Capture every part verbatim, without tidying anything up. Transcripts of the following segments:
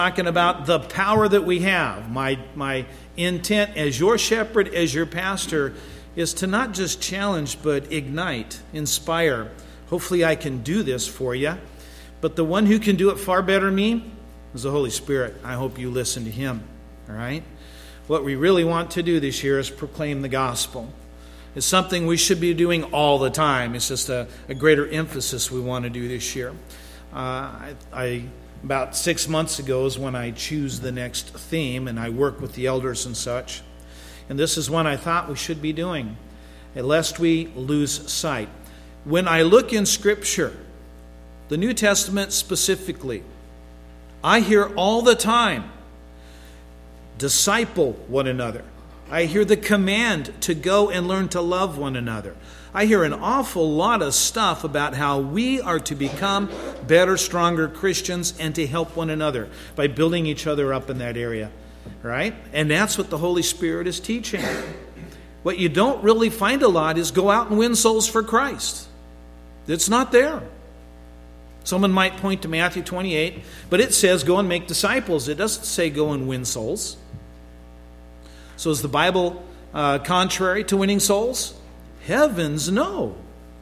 Talking about the power that we have. My my intent as your shepherd, as your pastor, is to not just challenge, but ignite, inspire. Hopefully I can do this for you. But the one who can do it far better than me is the Holy Spirit. I hope you listen to Him. All right? What we really want to do this year is proclaim the gospel. It's something we should be doing all the time. It's just a, a greater emphasis we want to do this year. Uh, I... I About six months ago is when I choose the next theme, and I work with the elders and such. And this is one I thought we should be doing, lest we lose sight. When I look in Scripture, the New Testament specifically, I hear all the time, disciple one another. I hear the command to go and learn to love one another. I hear an awful lot of stuff about how we are to become better, stronger Christians and to help one another by building each other up in that area, right? And that's what the Holy Spirit is teaching. What you don't really find a lot is go out and win souls for Christ. It's not there. Someone might point to Matthew twenty-eight, but it says go and make disciples. It doesn't say go and win souls. So is the Bible uh, contrary to winning souls? Heavens, no.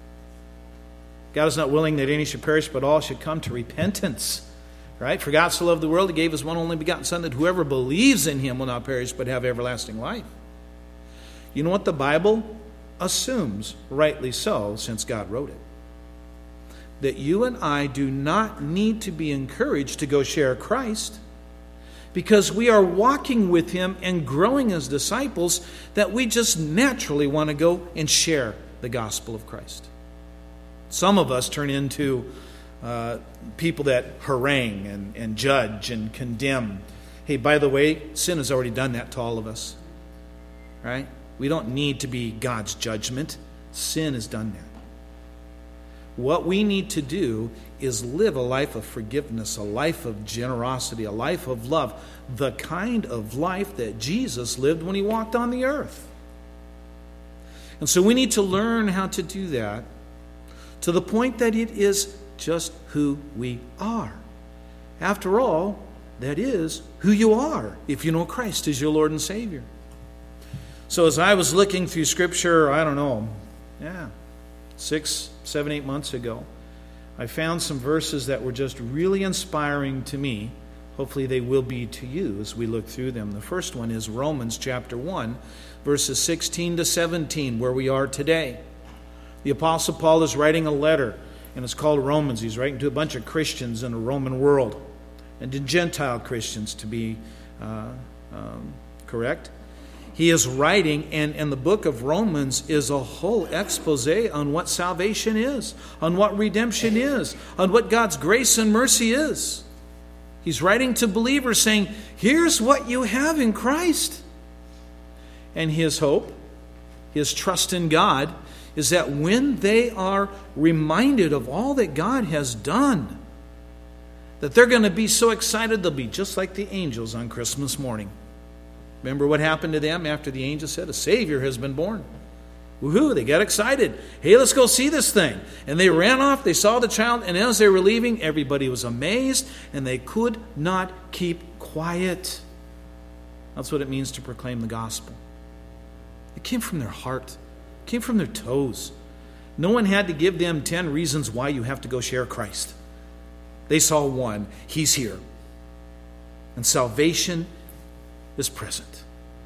God is not willing that any should perish, but all should come to repentance. Right? For God so loved the world, He gave His one only begotten Son, that whoever believes in Him will not perish, but have everlasting life. You know what the Bible assumes, rightly so, since God wrote it? That you and I do not need to be encouraged to go share Christ, because we are walking with Him and growing as disciples, that we just naturally want to go and share the gospel of Christ. Some of us turn into uh, people that harangue and, and judge and condemn. Hey, by the way, sin has already done that to all of us. Right? We don't need to be God's judgment. Sin has done that. What we need to do is live a life of forgiveness, a life of generosity, a life of love, the kind of life that Jesus lived when He walked on the earth. And so we need to learn how to do that to the point that it is just who we are. After all, that is who you are if you know Christ as your Lord and Savior. So as I was looking through Scripture, I don't know, yeah, six, seven, eight months ago, I found some verses that were just really inspiring to me. Hopefully they will be to you as we look through them. The first one is Romans chapter one, verses sixteen to seventeen, where we are today. The Apostle Paul is writing a letter, and it's called Romans. He's writing to a bunch of Christians in the Roman world, and to Gentile Christians, to be uh, um, correct. He is writing, and, and the book of Romans is a whole expose on what salvation is, on what redemption is, on what God's grace and mercy is. He's writing to believers saying, here's what you have in Christ. And his hope, his trust in God, is that when they are reminded of all that God has done, that they're going to be so excited they'll be just like the angels on Christmas morning. Remember what happened to them after the angel said, a Savior has been born? Woohoo, they got excited. Hey, let's go see this thing. And they ran off, they saw the child, and as they were leaving, everybody was amazed, and they could not keep quiet. That's what it means to proclaim the gospel. It came from their heart. It came from their toes. No one had to give them ten reasons why you have to go share Christ. They saw one. He's here. And salvation is present.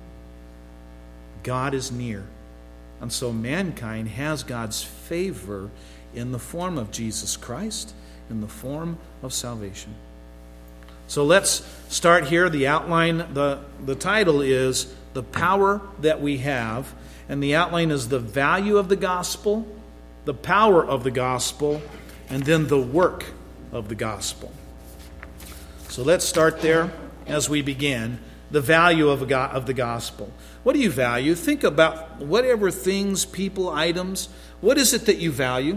God is near. And so mankind has God's favor in the form of Jesus Christ, in the form of salvation. So let's start here. The outline, the, the title is The Power That We Have. And the outline is the value of the gospel, the power of the gospel, and then the work of the gospel. So let's start there as we begin. The value of, a, of the gospel. What do you value? Think about whatever things, people, items. What is it that you value?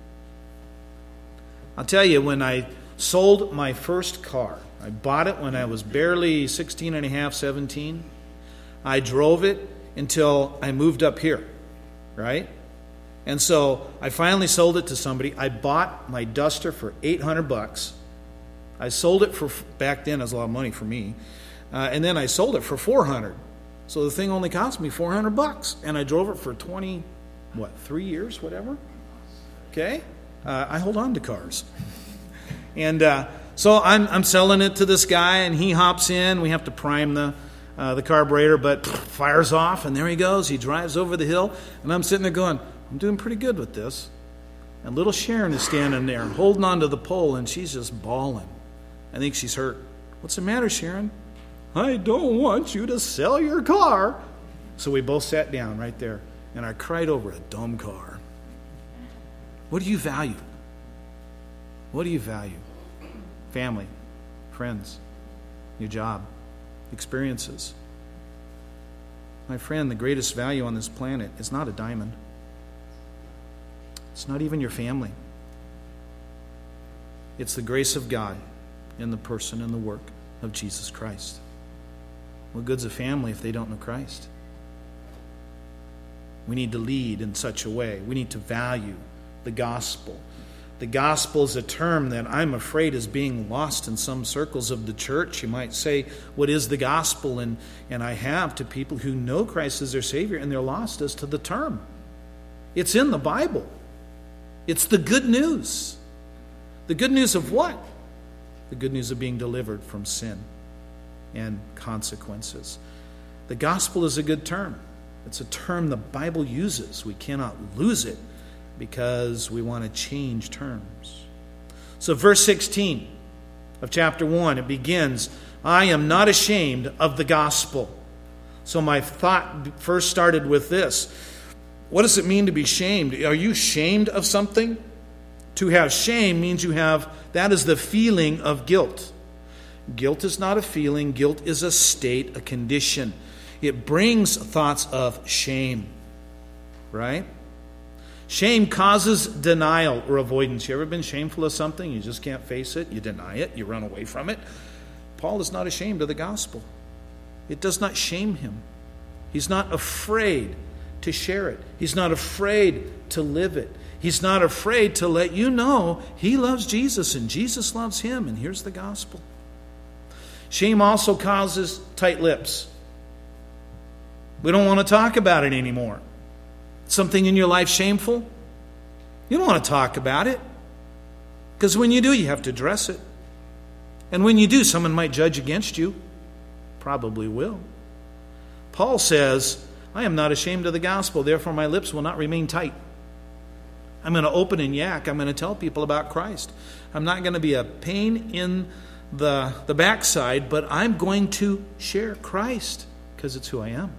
I'll tell you, when I sold my first car, I bought it when I was barely sixteen and a half, seventeen. I drove it until I moved up here, right? And so I finally sold it to somebody. I bought my Duster for eight hundred bucks. I sold it for, back then it was a lot of money for me, uh, and then I sold it for four hundred dollars. So the thing only cost me four hundred bucks, and I drove it for twenty, what, three years, whatever. Okay? Uh, I hold on to cars. And uh, so I'm, I'm selling it to this guy, and he hops in. We have to prime the uh, the carburetor, but pff, fires off, and there he goes. He drives over the hill, and I'm sitting there going, I'm doing pretty good with this. And little Sharon is standing there, holding onto the pole, and she's just bawling. I think she's hurt. What's the matter, Sharon? I don't want you to sell your car. So we both sat down right there, and I cried over a dumb car. What do you value? What do you value? Family, friends, your job, experiences. My friend, the greatest value on this planet is not a diamond. It's not even your family. It's the grace of God in the person and the work of Jesus Christ. What good's a family if they don't know Christ? We need to lead in such a way. We need to value the gospel. The gospel is a term that I'm afraid is being lost in some circles of the church. You might say, what is the gospel? And, and I have to people who know Christ as their Savior, and they're lost as to the term. It's in the Bible. It's the good news. The good news of what? The good news of being delivered from sin and consequences. The gospel is a good term. It's a term the Bible uses. We cannot lose it because we want to change terms. So verse sixteen of chapter one, it begins, I am not ashamed of the gospel. So my thought first started with this. What does it mean to be shamed? Are you shamed of something? To have shame means you have, that is the feeling of guilt. Guilt is not a feeling. Guilt is a state, a condition. It brings thoughts of shame, right? Shame causes denial or avoidance. You ever been shameful of something? You just can't face it. You deny it. You run away from it. Paul is not ashamed of the gospel. It does not shame him. He's not afraid to share it. He's not afraid to live it. He's not afraid to let you know he loves Jesus and Jesus loves him, and here's the gospel. Shame also causes tight lips. We don't want to talk about it anymore. Something in your life shameful? You don't want to talk about it. Because when you do, you have to address it. And when you do, someone might judge against you. Probably will. Paul says, I am not ashamed of the gospel, therefore my lips will not remain tight. I'm going to open and yak. I'm going to tell people about Christ. I'm not going to be a pain in the, the backside, but I'm going to share Christ because it's who I am.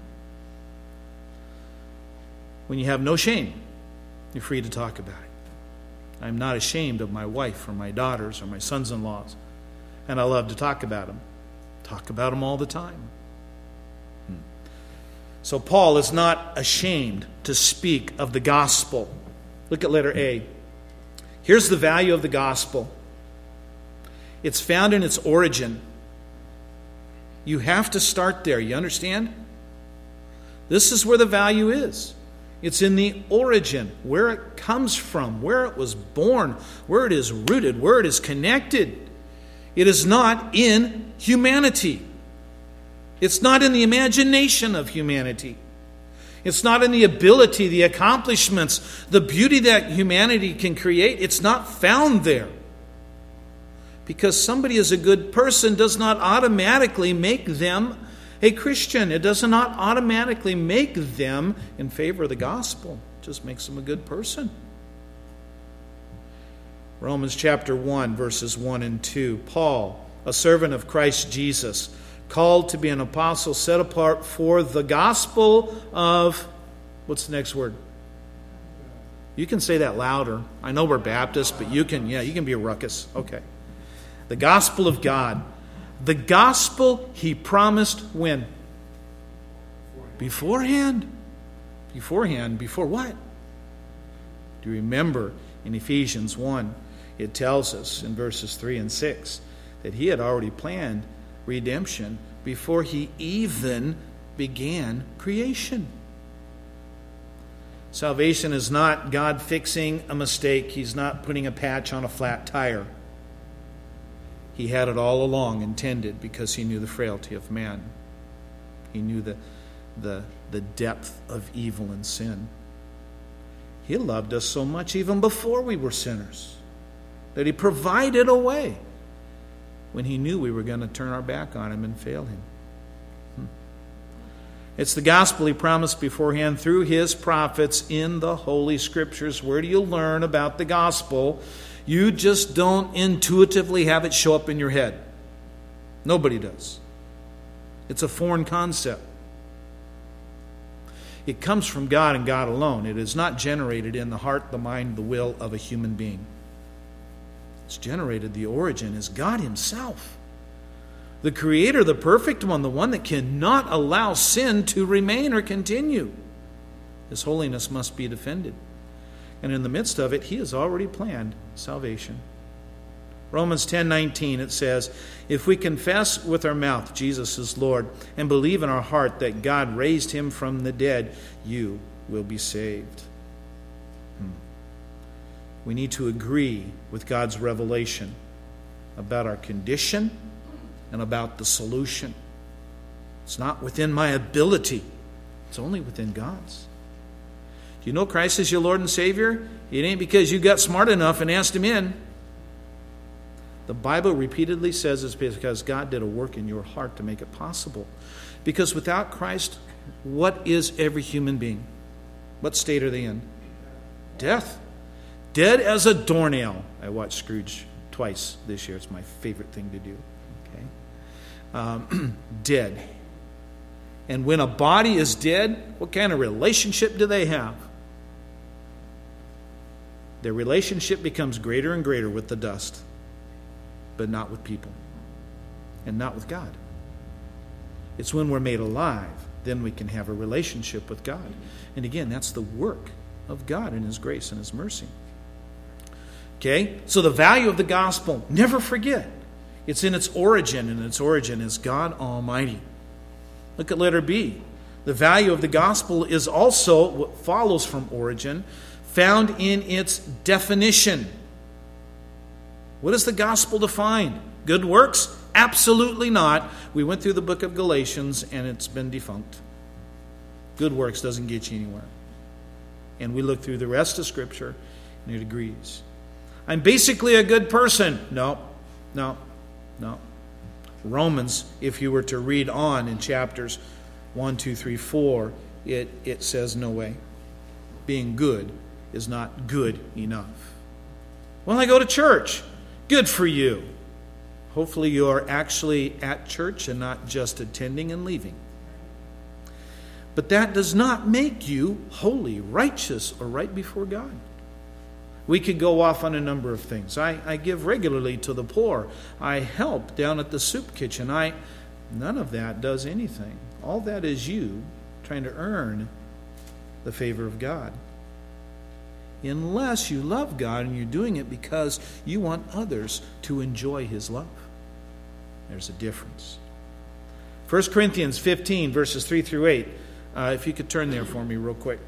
When you have no shame, you're free to talk about it. I'm not ashamed of my wife or my daughters or my sons-in-laws, and I love to talk about them. Talk about them all the time. Hmm. So Paul is not ashamed to speak of the gospel. Look at letter A. Here's the value of the gospel. It's found in its origin. You have to start there. You understand? This is where the value is. It's in the origin, where it comes from, where it was born, where it is rooted, where it is connected. It is not in humanity. It's not in the imagination of humanity. It's not in the ability, the accomplishments, the beauty that humanity can create. It's not found there. Because somebody is a good person does not automatically make them a Christian. It does not automatically make them in favor of the gospel. It just makes them a good person. Romans chapter one, verses one and two. Paul, a servant of Christ Jesus, called to be an apostle, set apart for the gospel of, what's the next word? You can say that louder. I know we're Baptists, but you can, yeah, you can be a ruckus. Okay. The gospel of God. The gospel he promised when? Beforehand. Beforehand. Before what? Do you remember in Ephesians one, it tells us in verses three and six that he had already planned redemption before he even began creation. Salvation is not God fixing a mistake. He's not putting a patch on a flat tire. He had it all along intended because He knew the frailty of man. He knew the, the, the depth of evil and sin. He loved us so much even before we were sinners that He provided a way when He knew we were going to turn our back on Him and fail Him. Hmm. It's the gospel He promised beforehand through His prophets in the Holy Scriptures. Where do you learn about the gospel? You just don't intuitively have it show up in your head. Nobody does. It's a foreign concept. It comes from God and God alone. It is not generated in the heart, the mind, the will of a human being. It's generated, the origin is God Himself. The Creator, the perfect one, the one that cannot allow sin to remain or continue. His holiness must be defended. And in the midst of it, He has already planned salvation. Romans ten nineteen, it says, if we confess with our mouth Jesus is Lord and believe in our heart that God raised Him from the dead, you will be saved. Hmm. We need to agree with God's revelation about our condition and about the solution. It's not within my ability. It's only within God's. Do you know Christ is your Lord and Savior? It ain't because you got smart enough and asked Him in. The Bible repeatedly says it's because God did a work in your heart to make it possible. Because without Christ, what is every human being? What state are they in? Death. Dead as a doornail. I watched Scrooge twice this year. It's my favorite thing to do. Okay, um, dead. And when a body is dead, what kind of relationship do they have? Their relationship becomes greater and greater with the dust, but not with people, and not with God. It's when we're made alive, then we can have a relationship with God. And again, that's the work of God in His grace and His mercy. Okay, so the value of the gospel, never forget, it's in its origin, and its origin is God Almighty. Look at letter B. The value of the gospel is also what follows from origin, found in its definition. What does the gospel define? Good works? Absolutely not. We went through the book of Galatians and it's been defunct. Good works doesn't get you anywhere. And we look through the rest of Scripture and it agrees. I'm basically a good person. No, no, no. Romans, if you were to read on in chapters one, two, three, four, it, it says no way. Being good is not good enough. Well, I go to church. Good for you. Hopefully you are actually at church and not just attending and leaving. But that does not make you holy, righteous, or right before God. We could go off on a number of things. I, I give regularly to the poor. I help down at the soup kitchen. I none of that does anything. All that is you trying to earn the favor of God. Unless you love God and you're doing it because you want others to enjoy His love. There's a difference. First Corinthians fifteen, verses three through eight. Uh, if you could turn there for me real quick.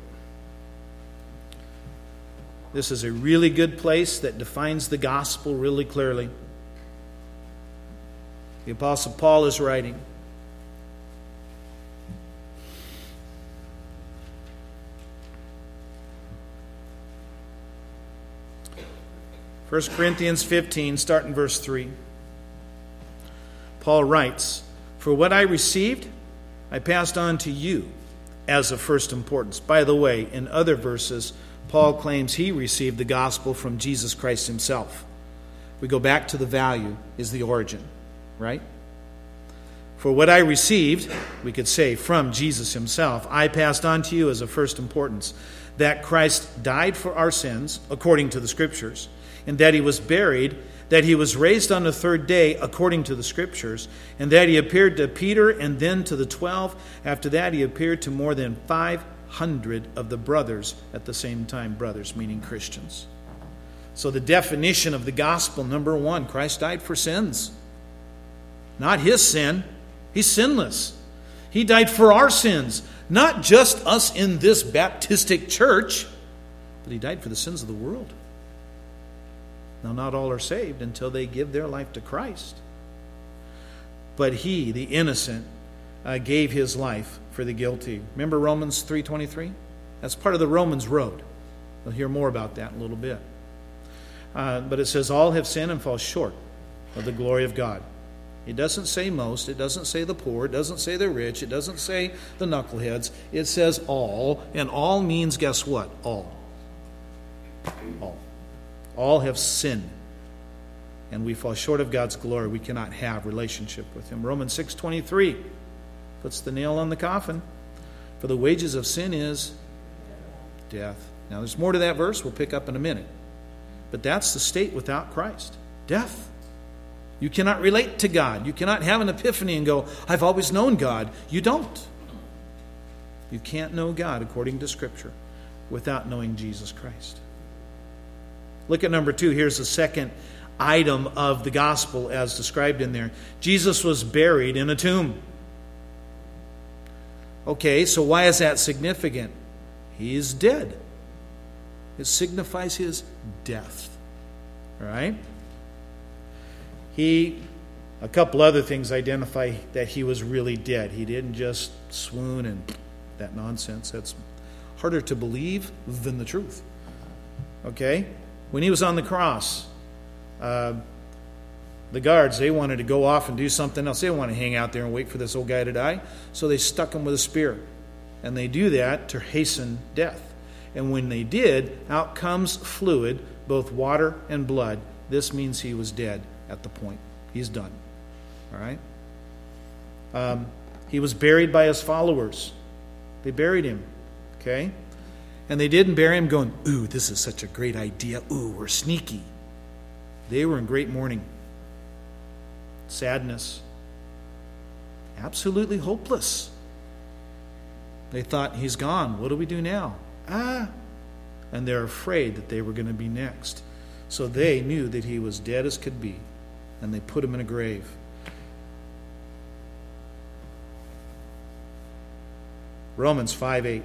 This is a really good place that defines the gospel really clearly. The Apostle Paul is writing. First Corinthians fifteen, start in verse three. Paul writes, "For what I received, I passed on to you as of first importance." By the way, in other verses, Paul claims he received the gospel from Jesus Christ Himself. We go back to the value is the origin, right? For what I received, we could say, from Jesus Himself, I passed on to you as of first importance, that Christ died for our sins, according to the Scriptures, and that He was buried, that He was raised on the third day, according to the Scriptures, and that He appeared to Peter and then to the twelve. After that, He appeared to more than five hundred of the brothers at the same time. Brothers, meaning Christians. So the definition of the gospel, number one, Christ died for sins. Not His sin. He's sinless. He died for our sins. Not just us in this Baptistic church, but He died for the sins of the world. Now, not all are saved until they give their life to Christ. But he, the innocent, uh, gave his life for the guilty. Remember Romans three twenty-three? That's part of the Romans road. We'll hear more about that in a little bit. Uh, but it says, all have sinned and fall short of the glory of God. It doesn't say most. It doesn't say the poor. It doesn't say the rich. It doesn't say the knuckleheads. It says all. And all means, guess what? All. All. All have sinned. And we fall short of God's glory. We cannot have relationship with him. Romans six twenty-three puts the nail on the coffin. For the wages of sin is death. Now there's more to that verse we'll pick up in a minute. But that's the state without Christ. Death. You cannot relate to God. You cannot have an epiphany and go, I've always known God. You don't. You can't know God according to Scripture without knowing Jesus Christ. Look at number two. Here's the second item of the gospel as described in there. Jesus was buried in a tomb. Okay, so why is that significant? He is dead. It signifies his death. All right? He, a couple other things identify that he was really dead. He didn't just swoon and that nonsense. That's harder to believe than the truth. Okay? When he was on the cross, uh, the guards, they wanted to go off and do something else. They didn't want to hang out there and wait for this old guy to die. So they stuck him with a spear. And they do that to hasten death. And when they did, out comes fluid, both water and blood. This means he was dead at the point. He's done. All right? Um, he was buried by his followers. They buried him. Okay? And they didn't bury him going, ooh, this is such a great idea. Ooh, we're sneaky. They were in great mourning. Sadness. Absolutely hopeless. They thought, he's gone. What do we do now? Ah. And they're afraid that they were going to be next. So they knew that he was dead as could be. And they put him in a grave. Romans five eight.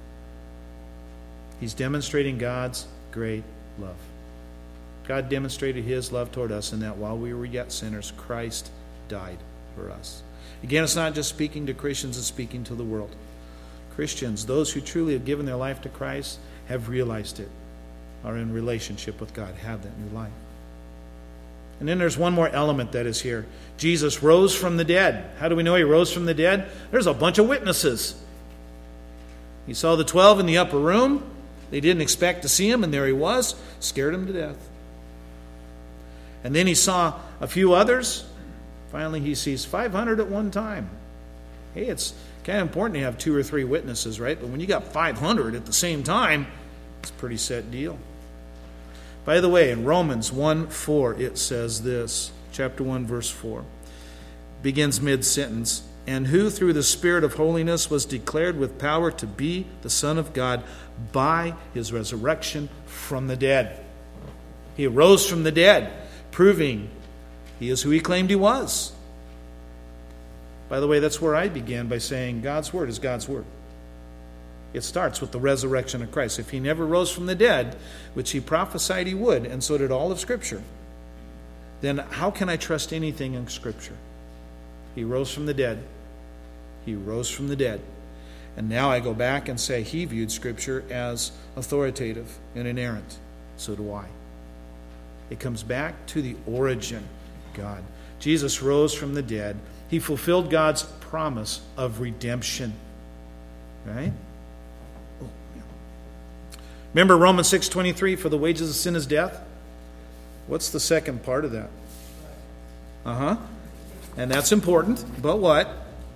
He's demonstrating God's great love. God demonstrated his love toward us in that while we were yet sinners, Christ died for us. Again, it's not just speaking to Christians, it's speaking to the world. Christians, those who truly have given their life to Christ, have realized it, are in relationship with God, have that new life. And then there's one more element that is here. Jesus rose from the dead. How do we know he rose from the dead? There's a bunch of witnesses. He saw the twelve in the upper room. They didn't expect to see him, and there he was. Scared him to death. And then he saw a few others. Finally, he sees five hundred at one time. Hey, it's kind of important to have two or three witnesses, right? But when you got five hundred at the same time, it's a pretty set deal. By the way, in Romans one four, it says this, chapter one, verse four, begins mid-sentence, and who through the Spirit of holiness was declared with power to be the Son of God by his resurrection from the dead. He rose from the dead, proving he is who he claimed he was. By the way, that's where I began by saying God's Word is God's Word. It starts with the resurrection of Christ. If he never rose from the dead, which he prophesied he would, and so did all of Scripture, then how can I trust anything in Scripture? He rose from the dead. He rose from the dead. And now I go back and say he viewed Scripture as authoritative and inerrant. So do I. It comes back to the origin, God. Jesus rose from the dead. He fulfilled God's promise of redemption. Right? Oh, yeah. Remember Romans six twenty-three, for the wages of sin is death? What's the second part of that? Uh-huh. And that's important. But what?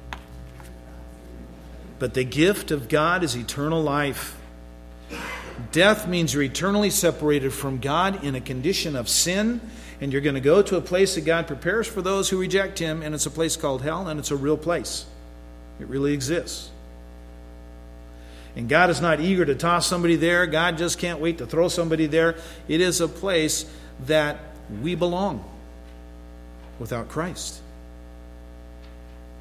But the gift of God is eternal life. Death means you're eternally separated from God in a condition of sin, and you're going to go to a place that God prepares for those who reject him, and it's a place called hell, and it's a real place. It really exists. And God is not eager to toss somebody there. God just can't wait to throw somebody there. It is a place that we belong without Christ,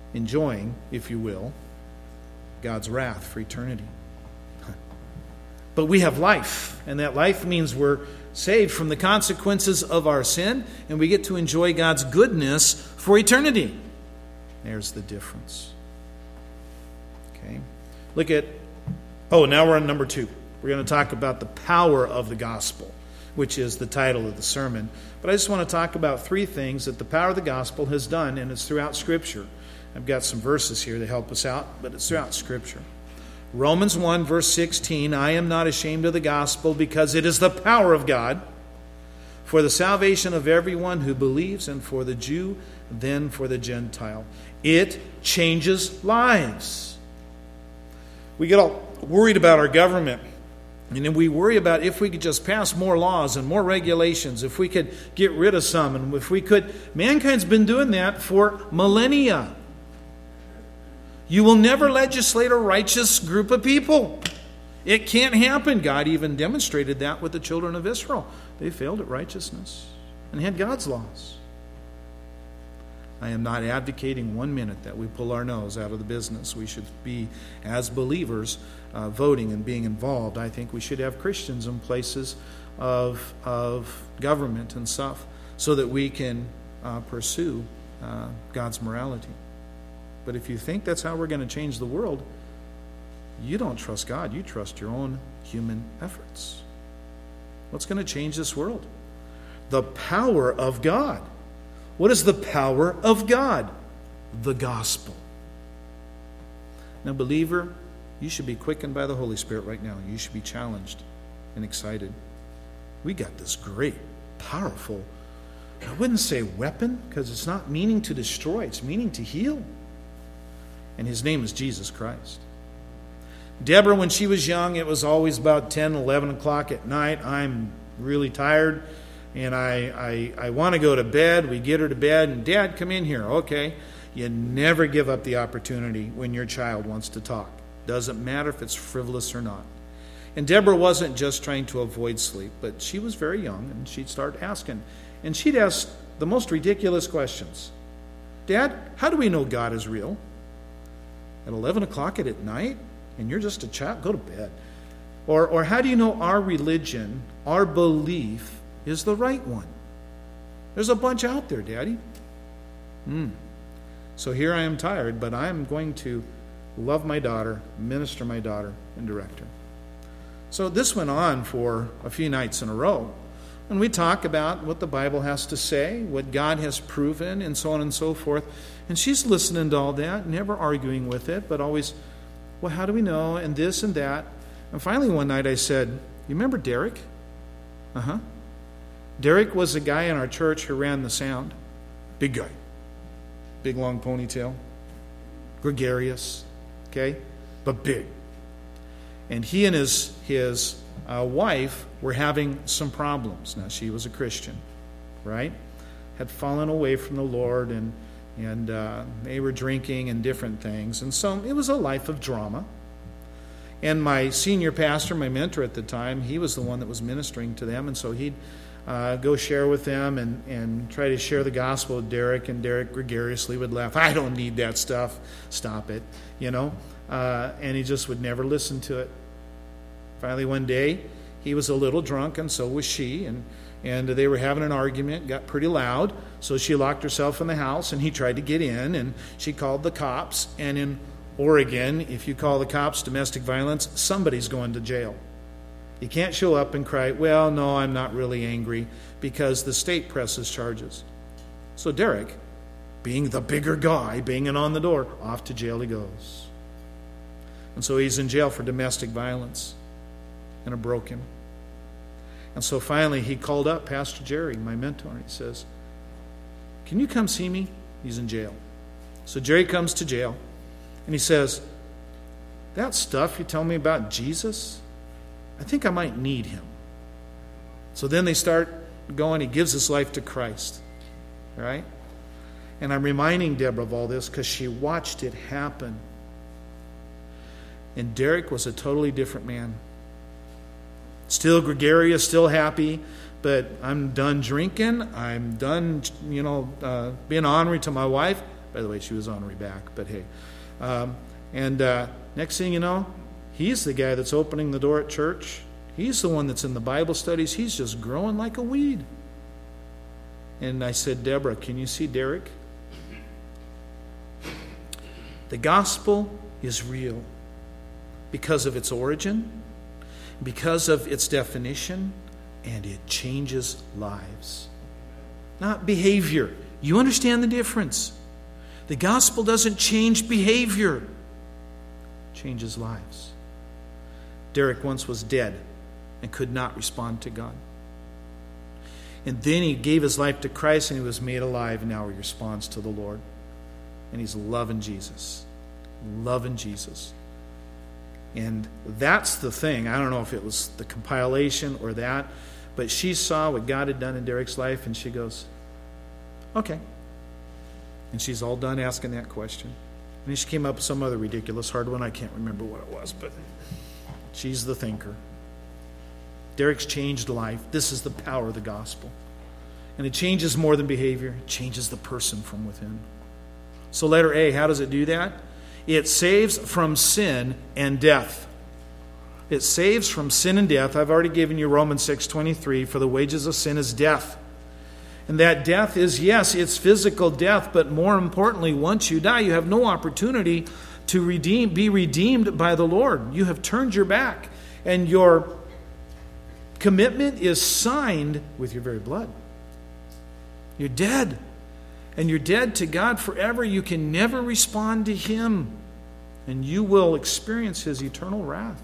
enjoying, if you will, God's wrath for eternity. But we have life, and that life means we're saved from the consequences of our sin, and we get to enjoy God's goodness for eternity. There's the difference. Okay. Look at, oh, now we're on number two. We're going to talk about the power of the gospel, which is the title of the sermon. But I just want to talk about three things that the power of the gospel has done, and it's throughout Scripture. I've got some verses here to help us out, but it's throughout Scripture. Romans one, verse sixteen, I am not ashamed of the gospel because it is the power of God for the salvation of everyone who believes, and for the Jew, then for the Gentile. It changes lives. We get all worried about our government, and then we worry about if we could just pass more laws and more regulations, if we could get rid of some, and if we could. Mankind's been doing that for millennia. You will never legislate a righteous group of people. It can't happen. God even demonstrated that with the children of Israel. They failed at righteousness and had God's laws. I am not advocating one minute that we pull our nose out of the business. We should be, as believers, uh, voting and being involved. I think we should have Christians in places of, of government and stuff so that we can uh, pursue uh, God's morality. But if you think that's how we're going to change the world, you don't trust God. You trust your own human efforts. What's going to change this world? The power of God. What is the power of God? The gospel. Now, believer, you should be quickened by the Holy Spirit right now. You should be challenged and excited. We got this great, powerful, I wouldn't say weapon, because it's not meaning to destroy. It's meaning to heal. And his name is Jesus Christ. Deborah, when she was young, it was always about ten, eleven o'clock at night. I'm really tired, and I, I, I want to go to bed. We get her to bed, and Dad, come in here. Okay. You never give up the opportunity when your child wants to talk. Doesn't matter if it's frivolous or not. And Deborah wasn't just trying to avoid sleep, but she was very young, and she'd start asking. And she'd ask the most ridiculous questions. Dad, how do we know God is real? At eleven o'clock at night, and you're just a child, go to bed. Or, or how do you know our religion, our belief, is the right one? There's a bunch out there, Daddy. Hmm. So here I am tired, but I'm going to love my daughter, minister my daughter, and direct her. So this went on for a few nights in a row. And we talk about what the Bible has to say, what God has proven, and so on and so forth. And she's listening to all that, never arguing with it, but always, well, how do we know? And this and that. And finally one night I said, you remember Derek? Uh-huh. Derek was a guy in our church who ran the sound. Big guy. Big long ponytail. Gregarious. Okay? But big. And he and his, his uh, wife were having some problems. Now, she was a Christian, right? Had fallen away from the Lord, and and uh, they were drinking and different things. And so it was a life of drama. And my senior pastor, my mentor at the time, he was the one that was ministering to them. And so he'd uh, go share with them and, and try to share the gospel with Derek. And Derek gregariously would laugh, I don't need that stuff. Stop it, you know. Uh, and he just would never listen to it. Finally, one day, he was a little drunk, and so was she. And And they were having an argument, got pretty loud, so she locked herself in the house, and he tried to get in, and she called the cops. And in Oregon, if you call the cops domestic violence, somebody's going to jail. You can't show up and cry, well, no, I'm not really angry, because the state presses charges. So Derek, being the bigger guy, banging on the door, off to jail he goes. And so he's in jail for domestic violence, and it broke him. And so finally he called up Pastor Jerry, my mentor, and he says, can you come see me? He's in jail. So Jerry comes to jail, and he says, that stuff you tell me about Jesus, I think I might need him. So then they start going, he gives his life to Christ. All right? And I'm reminding Deborah of all this because she watched it happen. And Derek was a totally different man. Still gregarious, still happy, but I'm done drinking. I'm done, you know, uh, being ornery to my wife. By the way, she was ornery back, but hey. Um, and uh, next thing you know, he's the guy that's opening the door at church He's the one that's in the Bible studies. He's just growing like a weed. And I said, Deborah, can you see Derek? The gospel is real because of its origin, because of its definition, and it changes lives. Not behavior. You understand the difference. The gospel doesn't change behavior. It changes lives. Derek once was dead and could not respond to God. And then he gave his life to Christ and he was made alive, and now he responds to the Lord. And he's loving Jesus. Loving Jesus. And that's the thing. I don't know if it was the compilation or that, but she saw what God had done in Derek's life and she goes, okay. And she's all done asking that question. And then she came up with some other ridiculous hard one. I can't remember what it was, but she's the thinker. Derek's changed life. This is the power of the gospel. And it changes more than behavior. It changes the person from within. So letter A, how does it do that? It saves from sin and death. It saves from sin and death. I've already given you Romans six twenty-three. For the wages of sin is death. And that death is, yes, it's physical death, but more importantly, once you die, you have no opportunity to redeem, be redeemed by the Lord. You have turned your back, and your commitment is signed with your very blood. You're dead. And you're dead to God forever. You can never respond to Him. And you will experience His eternal wrath.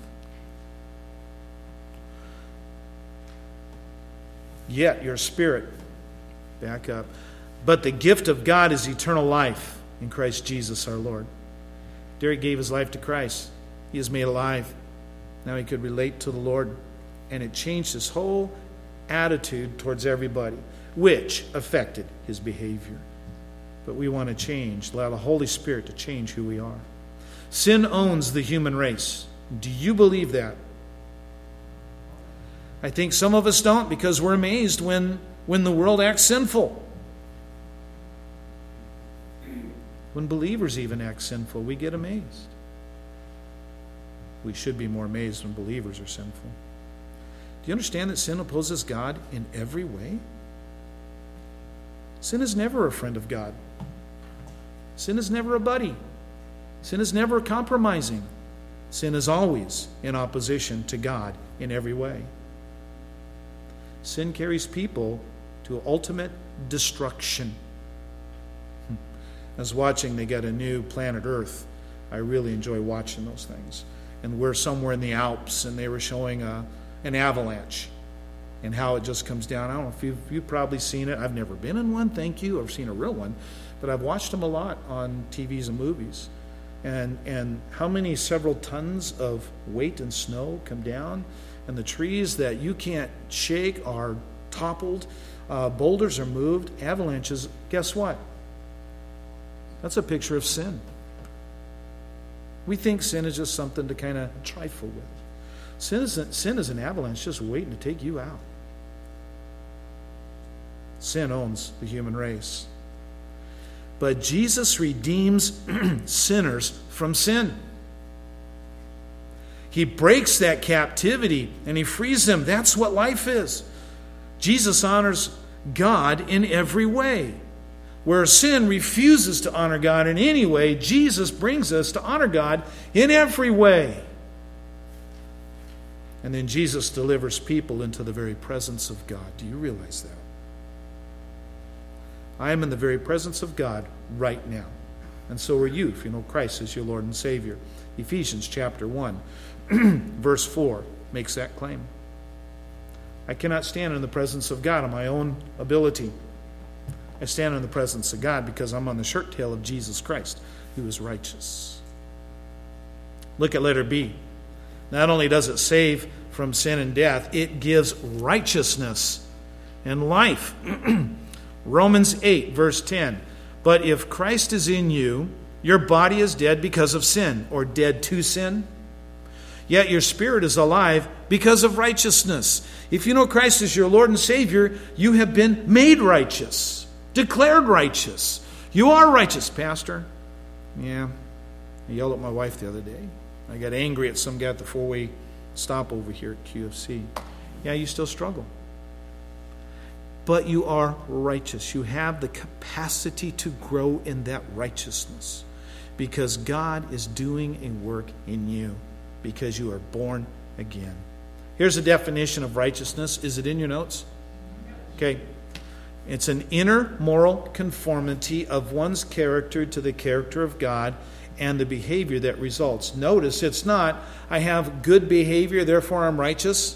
Yet your spirit, back up, but the gift of God is eternal life in Christ Jesus our Lord. Derek gave his life to Christ. He is made alive. Now he could relate to the Lord. And it changed his whole attitude towards everybody, which affected his behavior. But we want to change, allow the Holy Spirit to change who we are. Sin owns the human race. Do you believe that? I think some of us don't, because we're amazed when, when the world acts sinful. When believers even act sinful, we get amazed. We should be more amazed when believers are sinful. Do you understand that sin opposes God in every way? Sin is never a friend of God. Sin is never a buddy. Sin is never compromising. Sin is always in opposition to God in every way. Sin carries people to ultimate destruction. I was watching, they got a new planet Earth. I really enjoy watching those things. And we're somewhere in the Alps, and they were showing a, an avalanche and how it just comes down. I don't know if you've, you've probably seen it. I've never been in one, thank you. I've seen a real one. But I've watched them a lot on T Vs and movies. And, and how many several tons of weight and snow come down, and the trees that you can't shake are toppled, uh, boulders are moved, avalanches. Guess what? That's a picture of sin. We think sin is just something to kind of trifle with. Sin is, sin is an avalanche just waiting to take you out. Sin owns the human race. But Jesus redeems sinners from sin. He breaks that captivity and He frees them. That's what life is. Jesus honors God in every way. Where sin refuses to honor God in any way, Jesus brings us to honor God in every way. And then Jesus delivers people into the very presence of God. Do you realize that? I am in the very presence of God right now. And so are you, if you know Christ as your Lord and Savior. Ephesians chapter one, verse four makes that claim. I cannot stand in the presence of God on my own ability. I stand in the presence of God because I'm on the shirt tail of Jesus Christ, who is righteous. Look at letter B. Not only does it save from sin and death, it gives righteousness and life. Romans eight, verse ten. But if Christ is in you, your body is dead because of sin, or dead to sin. Yet your spirit is alive because of righteousness. If you know Christ as your Lord and Savior, you have been made righteous, declared righteous. You are righteous, Pastor. Yeah, I yelled at my wife the other day. I got angry at some guy at the four-way stop over here at Q F C. Yeah, you still struggle. But you are righteous. You have the capacity to grow in that righteousness because God is doing a work in you because you are born again. Here's a definition of righteousness. Is it in your notes? Okay. It's an inner moral conformity of one's character to the character of God and the behavior that results. Notice it's not, I have good behavior, therefore I'm righteous.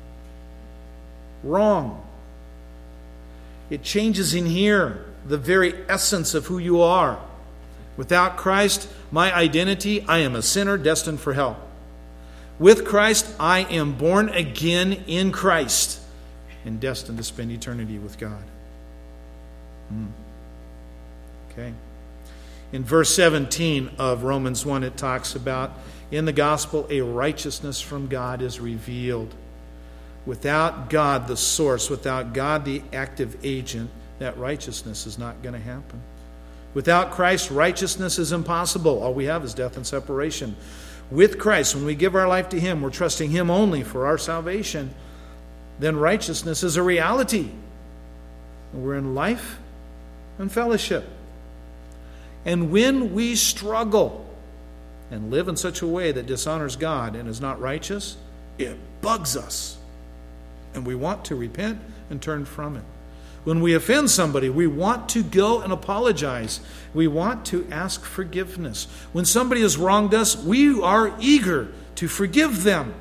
Wrong. It changes in here the very essence of who you are. Without Christ, my identity, I am a sinner destined for hell. With Christ, I am born again in Christ and destined to spend eternity with God. Hmm. Okay. In verse seventeen of Romans one, it talks about, in the gospel, a righteousness from God is revealed. Without God, the source, without God, the active agent, that righteousness is not going to happen. Without Christ, righteousness is impossible. All we have is death and separation. With Christ, when we give our life to Him, we're trusting Him only for our salvation, then righteousness is a reality. We're in life and fellowship. And when we struggle and live in such a way that dishonors God and is not righteous, it bugs us. And we want to repent and turn from it. When we offend somebody, we want to go and apologize. We want to ask forgiveness. When somebody has wronged us, we are eager to forgive them.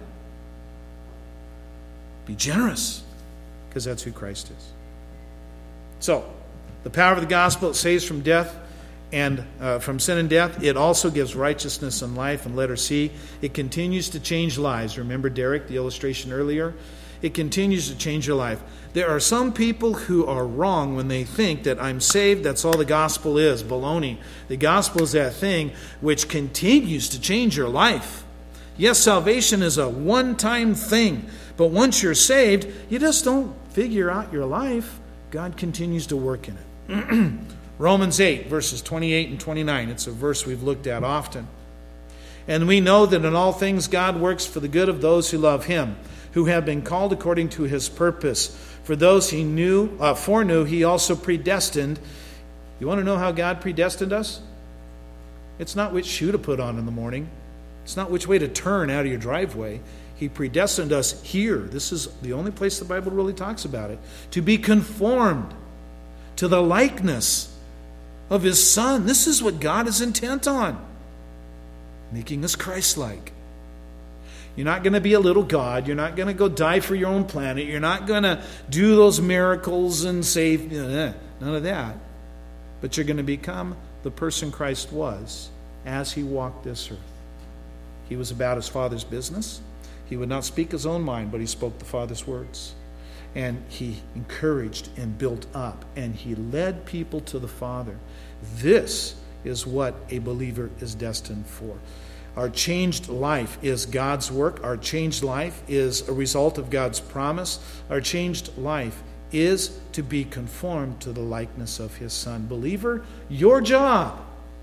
Be generous, because that's who Christ is. So, the power of the gospel, it saves from death and uh, from sin and death. It also gives righteousness and life. And letter C, it continues to change lives. Remember Derek, the illustration earlier? It continues to change your life. There are some people who are wrong when they think that I'm saved, that's all the gospel is. Baloney. The gospel is that thing which continues to change your life. Yes, salvation is a one-time thing, but once you're saved, you just don't figure out your life. God continues to work in it. Romans eight, verses twenty-eight and twenty-nine. It's a verse we've looked at often. And we know that in all things God works for the good of those who love Him, who have been called according to His purpose. For those He knew, uh, foreknew, He also predestined. You want to know how God predestined us? It's not which shoe to put on in the morning. It's not which way to turn out of your driveway. He predestined us here. This is the only place the Bible really talks about it. To be conformed to the likeness of His Son. This is what God is intent on. Making us Christ-like. You're not going to be a little God. You're not going to go die for your own planet. You're not going to do those miracles and save. You know, none of that. But you're going to become the person Christ was as He walked this earth. He was about His Father's business. He would not speak His own mind, but He spoke the Father's words. And He encouraged and built up. And He led people to the Father. This is what a believer is destined for. Our changed life is God's work. Our changed life is a result of God's promise. Our changed life is to be conformed to the likeness of His Son. Believer, your job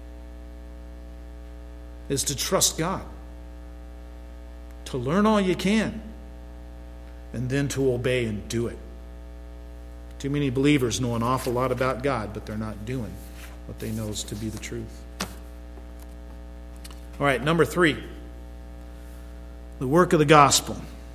is to trust God, to learn all you can, and then to obey and do it. Too many believers know an awful lot about God, but they're not doing what they know is to be the truth. All right, number three, the work of the gospel.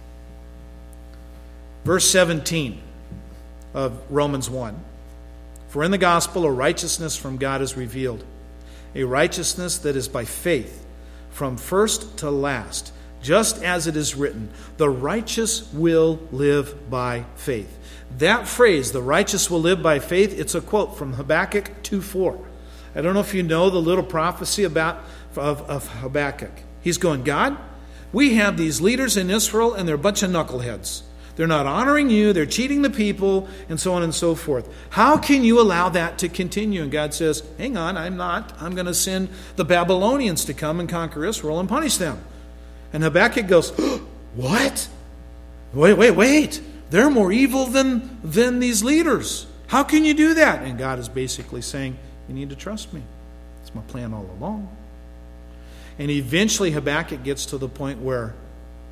Verse seventeen of Romans one. For in the gospel a righteousness from God is revealed, a righteousness that is by faith, from first to last, just as it is written, the righteous will live by faith. That phrase, the righteous will live by faith, it's a quote from Habakkuk two four. I don't know if you know the little prophecy about Of, of Habakkuk. He's going, God, we have these leaders in Israel and they're a bunch of knuckleheads. They're not honoring you, they're cheating the people, and so on and so forth. How can you allow that to continue? And God says, hang on, I'm not. I'm going to send the Babylonians to come and conquer Israel and punish them. And Habakkuk goes, oh, what? Wait, wait, wait. They're more evil than, than these leaders. How can you do that? And God is basically saying, you need to trust me. It's my plan all along. And eventually Habakkuk gets to the point where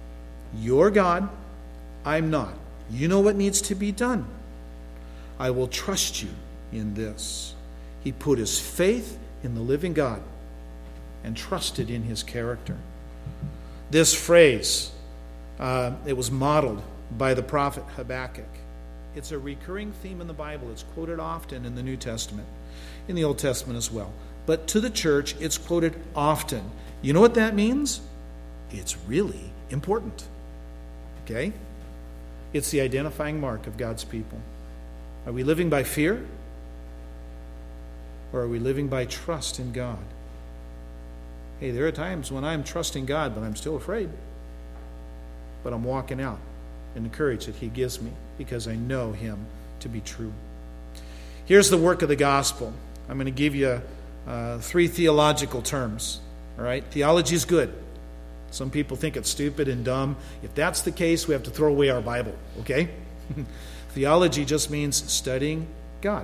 You're God, I'm not. You know what needs to be done. I will trust you in this. He put his faith in the living God and trusted in his character. This phrase, uh, it was modeled by the prophet Habakkuk. It's a recurring theme in the Bible. It's quoted often in the New Testament, in the Old Testament as well. But to the church, it's quoted often. You know what that means? It's really important. Okay? It's the identifying mark of God's people. Are we living by fear? Or are we living by trust in God? Hey, there are times when I'm trusting God, but I'm still afraid. But I'm walking out in the courage that he gives me because I know him to be true. Here's the work of the gospel. I'm going to give you uh, three theological terms. All right? Theology is good. Some people think it's stupid and dumb. If that's the case, we have to throw away our Bible. Okay? Theology just means studying God.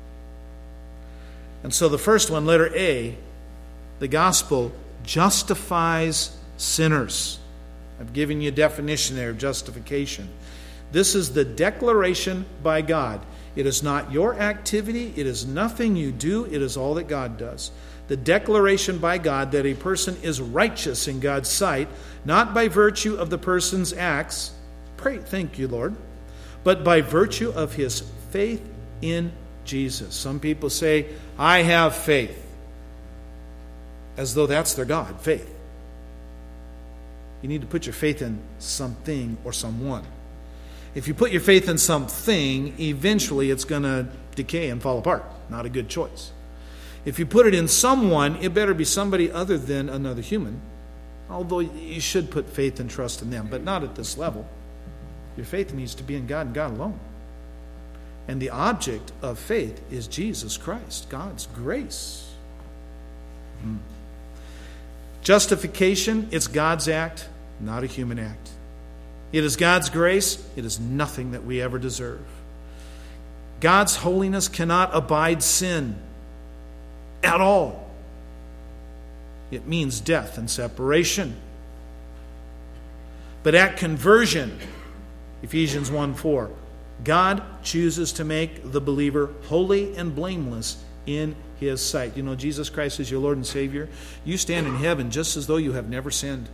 And so the first one, letter A, the gospel justifies sinners. I've given you a definition there of justification. This is the declaration by God. It is not your activity. It is nothing you do. It is all that God does. The declaration by God that a person is righteous in God's sight, not by virtue of the person's acts, pray, thank you, Lord, but by virtue of his faith in Jesus. Some people say, I have faith, as though that's their God, faith. You need to put your faith in something or someone. If you put your faith in something, eventually it's going to decay and fall apart. Not a good choice. If you put it in someone, it better be somebody other than another human. Although you should put faith and trust in them, but not at this level. Your faith needs to be in God and God alone. And the object of faith is Jesus Christ, God's grace. Hmm. Justification, it's God's act, not a human act. It is God's grace. It is nothing that we ever deserve. God's holiness cannot abide sin at all. It means death and separation. But at conversion, Ephesians one four, God chooses to make the believer holy and blameless in his sight. You know, Jesus Christ is your Lord and Savior. You stand in heaven just as though you have never sinned.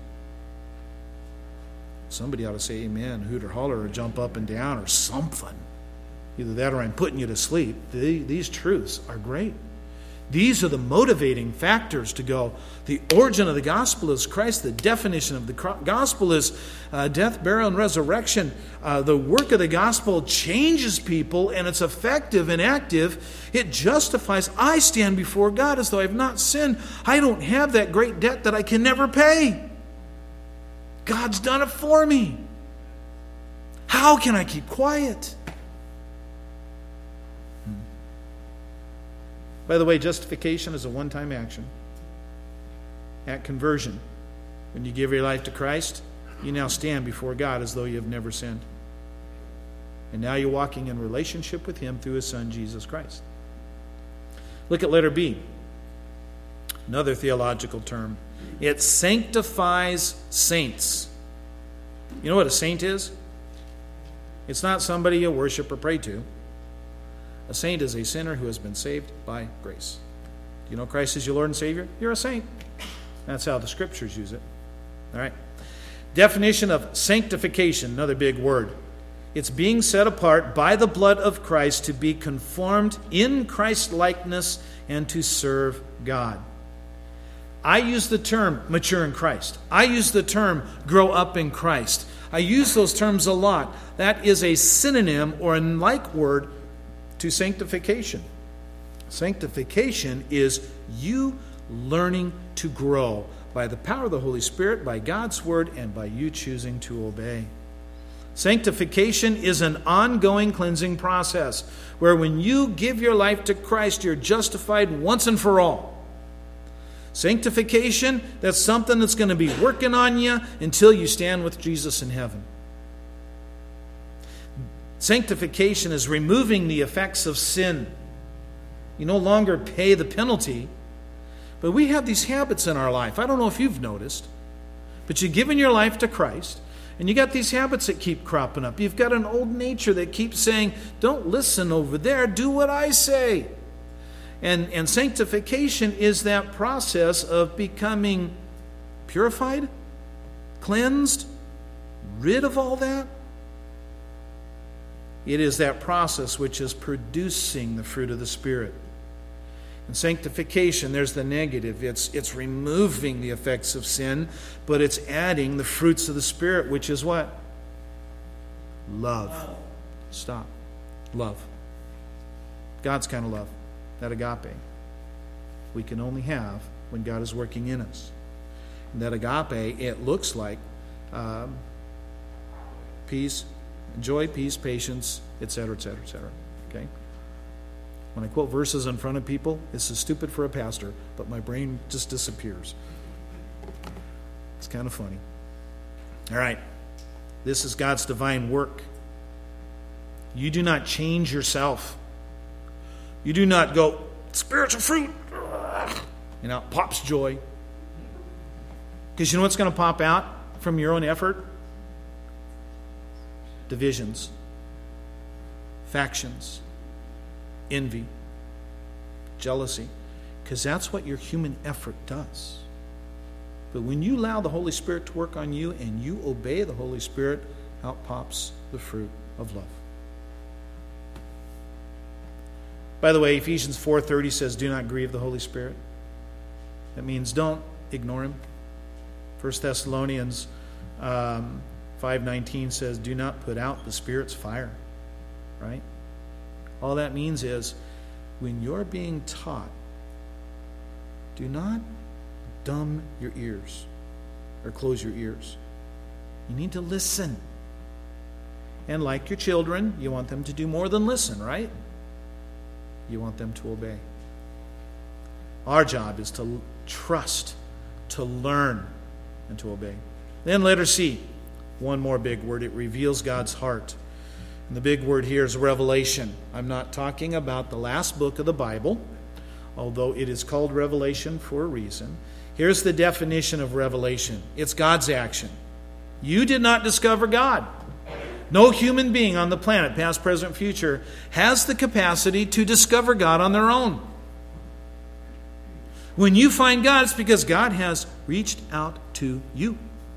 Somebody ought to say amen, hoot or holler, or jump up and down, or something. Either that or I'm putting you to sleep. These truths are great. These are the motivating factors to go. The origin of the gospel is Christ. The definition of the gospel is uh, death, burial, and resurrection. Uh, the work of the gospel changes people, and it's effective and active. It justifies. I stand before God as though I have not sinned. I don't have that great debt that I can never pay. God's done it for me. How can I keep quiet? By the way, justification is a one-time action. At conversion, when you give your life to Christ, you now stand before God as though you have never sinned. And now you're walking in relationship with Him through His Son, Jesus Christ. Look at letter B. Another theological term. It sanctifies saints. You know what a saint is? It's not somebody you worship or pray to. A saint is a sinner who has been saved by grace. Do you know Christ is your Lord and Savior? You're a saint. That's how the Scriptures use it. All right. Definition of sanctification, another big word. It's being set apart by the blood of Christ to be conformed in Christ's likeness and to serve God. I use the term mature in Christ. I use the term grow up in Christ. I use those terms a lot. That is a synonym or a like word to sanctification. Sanctification is you learning to grow by the power of the Holy Spirit, by God's Word, and by you choosing to obey. Sanctification is an ongoing cleansing process where when you give your life to Christ, you're justified once and for all. Sanctification, that's something that's going to be working on you until you stand with Jesus in heaven. Sanctification is removing the effects of sin. You no longer pay the penalty, but we have these habits in our life. I don't know if you've noticed, but you've given your life to Christ, And you got these habits that keep cropping up. You've got an old nature that keeps saying, don't listen over there, do what I say. And, and sanctification is that process of becoming purified, cleansed, rid of all that. It is that process which is producing the fruit of the Spirit. In sanctification, there's the negative. It's, it's removing the effects of sin, but it's adding the fruits of the Spirit, which is what? Love. Stop. Love. God's kind of love. That agape. We can only have when God is working in us. And that agape, it looks like um, peace, joy, peace, patience, et cetera, et cetera, et cetera. Okay? When I quote verses in front of people, this is stupid for a pastor, but my brain just disappears. It's kind of funny. All right. This is God's divine work. You do not change yourself. You do not go, spiritual fruit. You know, pops joy. Because you know what's going to pop out from your own effort? Divisions. Factions. Envy, jealousy, because that's what your human effort does. But when you allow the Holy Spirit to work on you and you obey the Holy Spirit, out pops the fruit of love. By the way, Ephesians four thirty says, do not grieve the Holy Spirit. That means don't ignore Him. First Thessalonians um, five nineteen says, do not put out the Spirit's fire. Right? All that means is, when you're being taught, do not dumb your ears or close your ears. You need to listen. And like your children, you want them to do more than listen, right? You want them to obey. Our job is to trust, to learn, and to obey. Then letter C, one more big word. It reveals God's heart. And the big word here is revelation. I'm not talking about the last book of the Bible, although it is called Revelation for a reason. Here's the definition of revelation. It's God's action. You did not discover God. No human being on the planet, past, present, future, has the capacity to discover God on their own. When you find God, it's because God has reached out to you.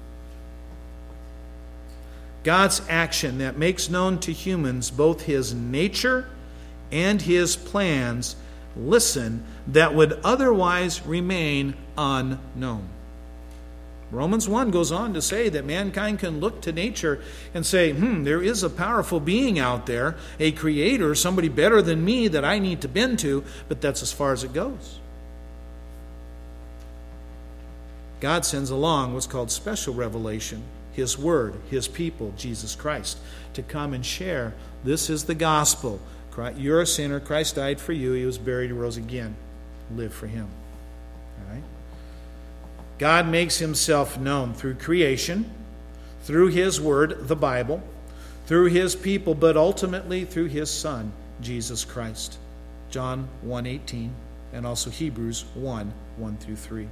God's action that makes known to humans both His nature and His plans, listen, that would otherwise remain unknown. Romans one goes on to say that mankind can look to nature and say, hmm, there is a powerful being out there, a creator, somebody better than me that I need to bend to, but that's as far as it goes. God sends along what's called special revelation, His Word, His people, Jesus Christ, to come and share. This is the gospel. You're a sinner. Christ died for you. He was buried. He rose again. Live for Him. All right? God makes Himself known through creation, through His Word, the Bible, through His people, but ultimately through His Son, Jesus Christ. John one eighteen, and also Hebrews one, one through three.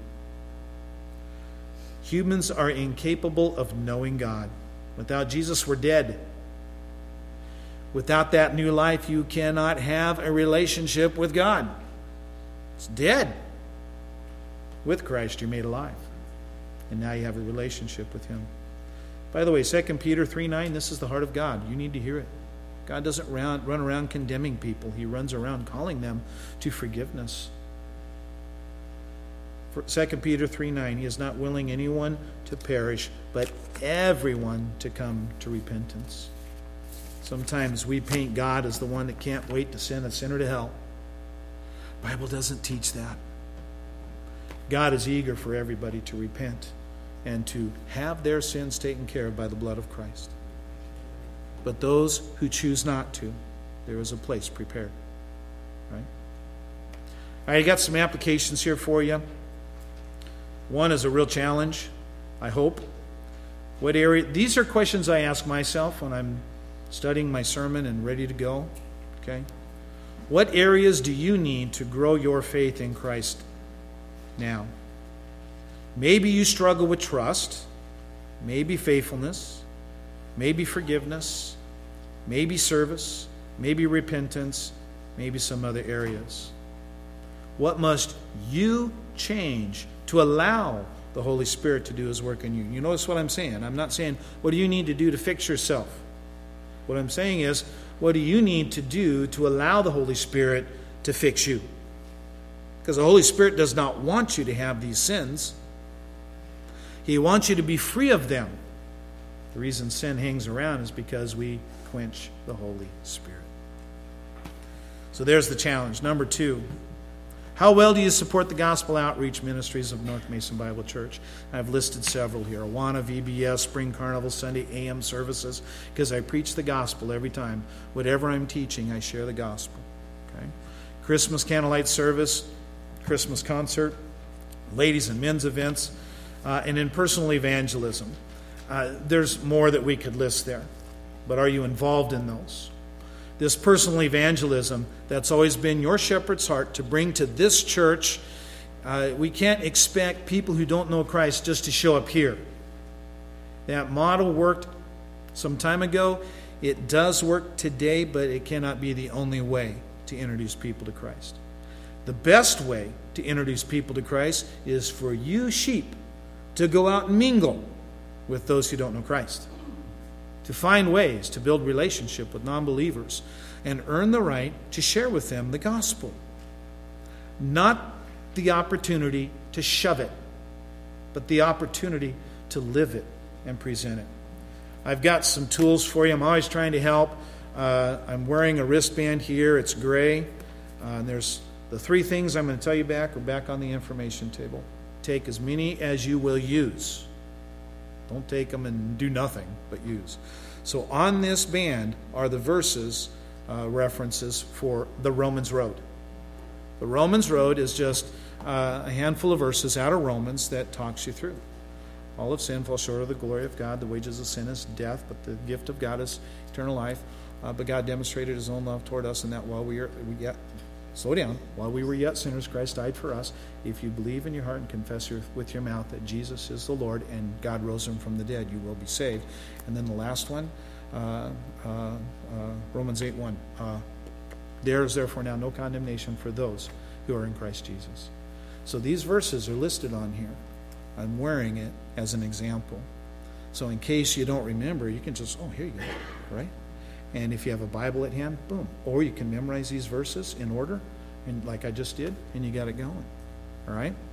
Humans are incapable of knowing God. Without Jesus, we're dead. Without that new life, you cannot have a relationship with God. It's dead. With Christ, you're made alive. And now you have a relationship with Him. By the way, Second Peter three nine, this is the heart of God. You need to hear it. God doesn't run, run around condemning people. He runs around calling them to forgiveness. Second Peter three nine, He is not willing anyone to perish, but everyone to come to repentance. Sometimes we paint God as the one that can't wait to send a sinner to hell. The Bible doesn't teach that. God is eager for everybody to repent and to have their sins taken care of by the blood of Christ. But those who choose not to, there is a place prepared. Right? All right, I got some applications here for you. One is a real challenge, I hope. What area? These are questions I ask myself when I'm studying my sermon and ready to go. Okay? What areas do you need to grow your faith in Christ now? Maybe you struggle with trust, maybe faithfulness, Maybe forgiveness, maybe service, maybe repentance, maybe some other areas. What must you change to allow the Holy Spirit to do His work in you? You notice what I'm saying? I'm not saying, what do you need to do to fix yourself? What I'm saying is, what do you need to do to allow the Holy Spirit to fix you? Because the Holy Spirit does not want you to have these sins. He wants you to be free of them. The reason sin hangs around is because we quench the Holy Spirit. So there's the challenge. Number two, how well do you support the gospel outreach ministries of North Mason Bible Church? I've listed several here. Awana, V B S, Spring Carnival, Sunday A M services, because I preach the gospel every time. Whatever I'm teaching, I share the gospel. Okay? Christmas candlelight service, Christmas concert, ladies and men's events, uh, and in personal evangelism. Uh, there's more that we could list there. But are you involved in those? This personal evangelism, that's always been your shepherd's heart to bring to this church. Uh, we can't expect people who don't know Christ just to show up here. That model worked some time ago. It does work today, but it cannot be the only way to introduce people to Christ. The best way to introduce people to Christ is for you sheep to go out and mingle with those who don't know Christ, to find ways to build relationship with non-believers and earn the right to share with them the gospel. Not the opportunity to shove it, but the opportunity to live it and present it. I've got some tools for you. I'm always trying to help. Uh, I'm wearing a wristband here. It's gray. Uh, and there's the three things I'm going to tell you back are back on the information table. Take as many as you will use. Don't take them and do nothing but use. So on this band are the verses, uh, references for the Romans Road. The Romans Road is just uh, a handful of verses out of Romans that talks you through. All of sin falls short of the glory of God. The wages of sin is death, but the gift of God is eternal life. Uh, but God demonstrated His own love toward us, and that while we are we yet slow down, while we were yet sinners, Christ died for us. If you believe in your heart and confess your, with your mouth that Jesus is the Lord and God rose Him from the dead, you will be saved. And then the last one, uh, uh, uh, Romans eight one. Uh, there is therefore now no condemnation for those who are in Christ Jesus. So these verses are listed on here. I'm wearing it as an example. So in case you don't remember, you can just, oh, here you go, right? And if you have a Bible at hand, boom. Or you can memorize these verses in order, and like I just did, and you got it going. All right?